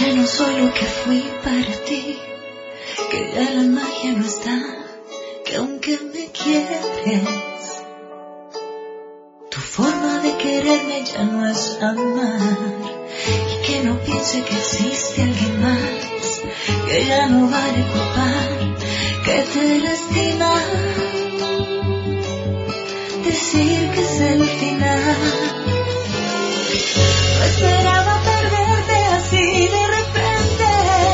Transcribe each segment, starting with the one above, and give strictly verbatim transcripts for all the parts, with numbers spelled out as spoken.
Ya no soy lo que fui para ti, que ya la magia no está, que aunque me quieres, tu forma de quererme ya no es amar, y que no piense que existe alguien más, que ya no vale culpar, que te lastima, decir que es el final. No esperaba perderte así de repente,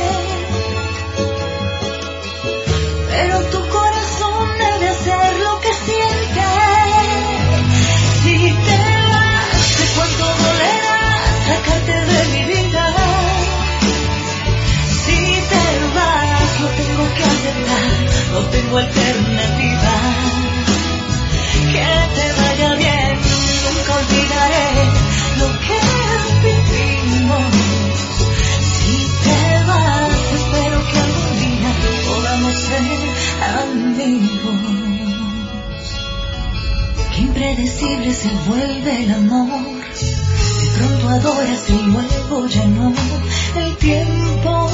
pero tu corazón debe hacer lo que siente. Si te vas, sé cuánto dolerá sacarte de mi vida. Si te vas, lo tengo que aceptar, no tengo alternativa. Que te vaya bien, nunca olvidaré lo que vivimos. Si te vas, espero que algún día podamos ser amigos. Qué impredecible se vuelve el amor, de pronto adoras y luego ya no. El tiempo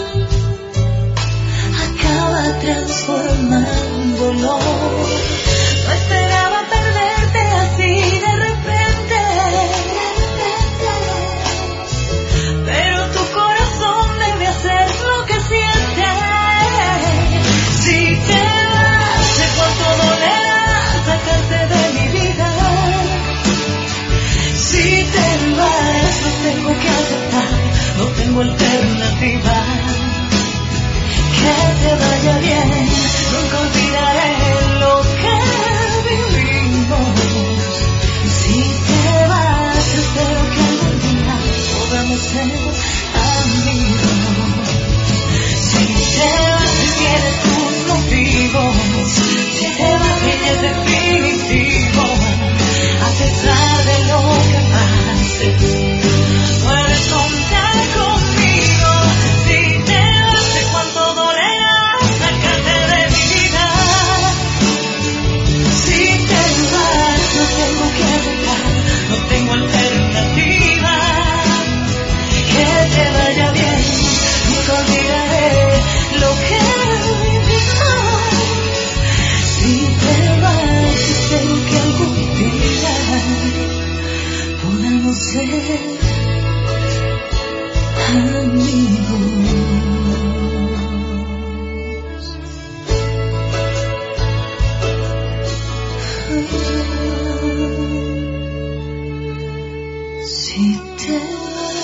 acaba transformándolo. No esperaba perderte así de repente, pero tu corazón debe hacer lo que siente. Si te vas, sé cuánto dolerá sacarte de mi vida. Si te vas, lo tengo que aceptar, no tengo alternativa. Que te vaya bien, nunca olvidaré lo que vivimos. Si te vas, espero que algún día podamos ser amigos. Si te vas, si tienes tus motivos, si te vas, y es definitivo, a pesar de lo que pases, puedes contar conmigo. Si te vas, sé cuánto dolerá sacarte de mi vida. Si te vas, no tengo que aceptar, no tengo alternativa. Que te vaya bien, nunca olvidaré lo que vivimos. Si te vas, espero que algún día podamos ser amigos. Si te vas.